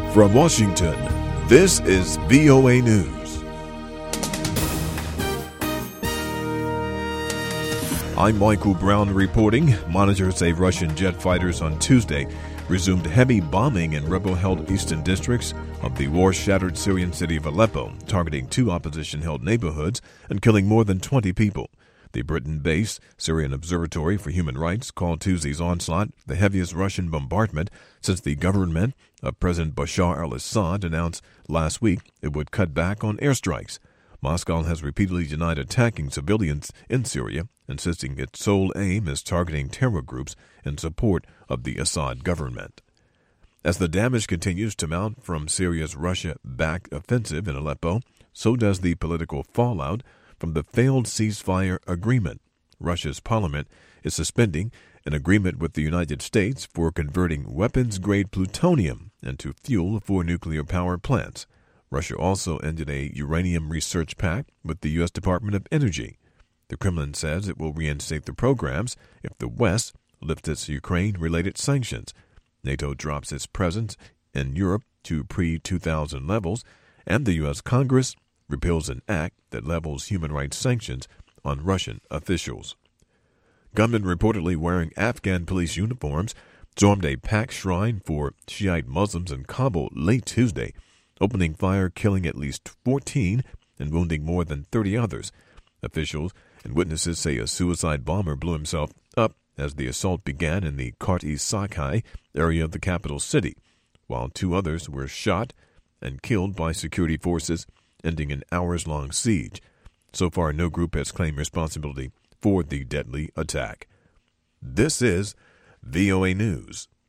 From Washington, this is VOA News. I'm Michael Brown reporting. Monitors say Russian jet fighters on Tuesday resumed heavy bombing in rebel-held eastern districts of the war-shattered Syrian city of Aleppo, targeting two opposition-held neighborhoods and killing more than 20 people. The Britain-based Syrian Observatory for Human Rights called Tuesday's onslaught the heaviest Russian bombardment since the government of President Bashar al-Assad announced last week it would cut back on airstrikes. Moscow has repeatedly denied attacking civilians in Syria, insisting its sole aim is targeting terror groups in support of the Assad government. As the damage continues to mount from Syria's Russia-backed offensive in Aleppo, so does the political fallout from the failed ceasefire agreement. Russia's parliament is suspending an agreement with the United States for converting weapons-grade plutonium into fuel for nuclear power plants. Russia also ended a uranium research pact with the U.S. Department of Energy. The Kremlin says it will reinstate the programs if the West lifts its Ukraine-related sanctions. NATO drops its presence in Europe to pre-2000 levels, and the U.S. Congress repeals an act that levels human rights sanctions on Russian officials. Gunmen reportedly wearing Afghan police uniforms stormed a packed shrine for Shiite Muslims in Kabul late Tuesday, opening fire, killing at least 14 and wounding more than 30 others. Officials and witnesses say a suicide bomber blew himself up as the assault began in the Kart-e-Sakai area of the capital city, while two others were shot and killed by security forces, ending an hours-long siege. So far, no group has claimed responsibility for the deadly attack. This is VOA News.